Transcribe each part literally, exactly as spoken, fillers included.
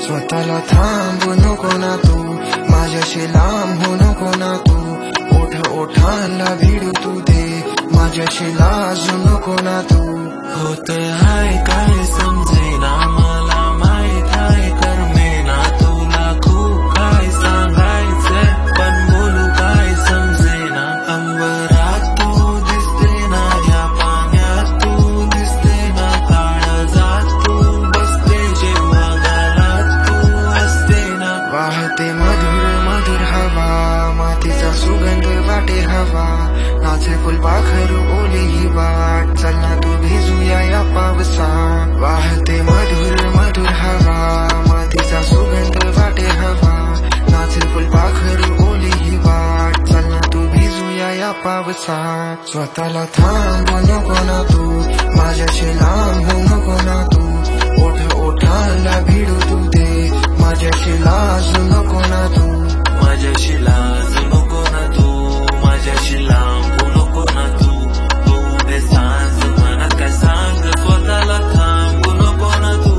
स्वतःला थांबू नको ना तू, माझ्याशी लांब हो नको ना तू. ओठ ओठांना भिडू तू दे, माझ्याशी लाजू नको ना तू. होत हाय काय समजेना मला माहित हाय करमेना तुला खूप काय सांगायचंय पण बोलू काय समजेना. अंबरात तू दिसते ना, या पाण्यात तू दिसते ना, काळजात तू बसते जेव्हा गालात तू असते ना. वाहते मधुर मधुर हवा, मातीचा सुगंध वाटे हवा. नाचे फुलपाखरू ओली ही वाट, चल ना तू भिजूया या पावसात. वाहते मधुर मधुर हवा, मातीचा सुगंध वाटे हवा. नाचे फुलपाखरू ओली ही वाट, चल ना तू भिजूया या पावसात. स्वतःला थांबू नको ना तू, माझ्याशी लांब हो नको ना तू. ओठ ओठांना भिडू तू दे, माझ्याशी लाजू नको ना तू. माझ्याशी लाजू नको ना तू, माझ्याशी लांबू नको ना तू. होऊ दे सांज मनात काय सांग, स्वतःला थांबू नको ना तू.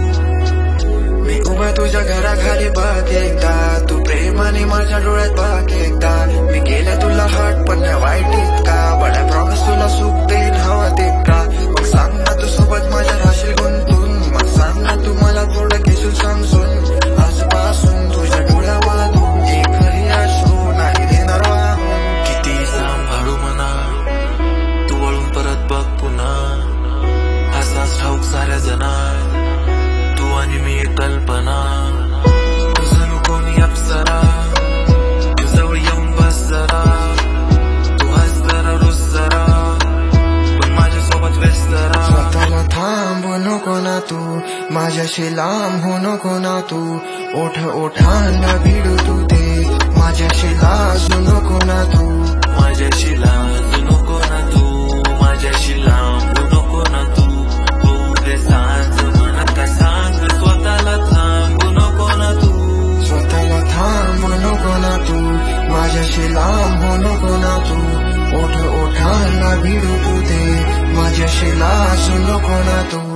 मी उभा तुझ्या घराखाली बघ एकदा, तू प्रेमाने माझ्या डोळ्यात बघ एकदा. मी केलं तुला हट पण नाही वाईट इतका, बडा प्रॉमिस तुला सुख देईन हवा तितका. मग सांग ना तू सोबत माझ्या राशील गुंतून, मग सांग ना तू मला थोडं घेशील समजून. आजपासून तुझ्या डोळ्यावादून एक खरी असू नाही देणार वाहून. किती सांभाळू मना, तू वळून परत बघ पुन्हा. असाच ठाऊक साऱ्या जना, तू आणि मी एक कल्पना. तुझं कोणी अप्सरा, तू जवळ येऊन बस जरा. तू हस जरा रुस जरा, पण माझ्यासोबत व्यस्त जरा. स्वतःला थांबू नको ना तू, माझ्याशी लांब हो नको ना तू. ओठ ओठांना भिडू तू दे, माझ्याशी लाजू नको ना तू. माझ्याशी लाजू नको ना तू, माझ्याशी लांबू नको ना तू. होऊ दे सांज मनात काय सांग, स्वतःला थांबू नको ना तू. स्वतःला थांबू नको ना तू, माझ्याशी लांब हो नको ना तू. ओठ ओठांना भिडू तू दे, माझ्याशी लाजू नको ना तू.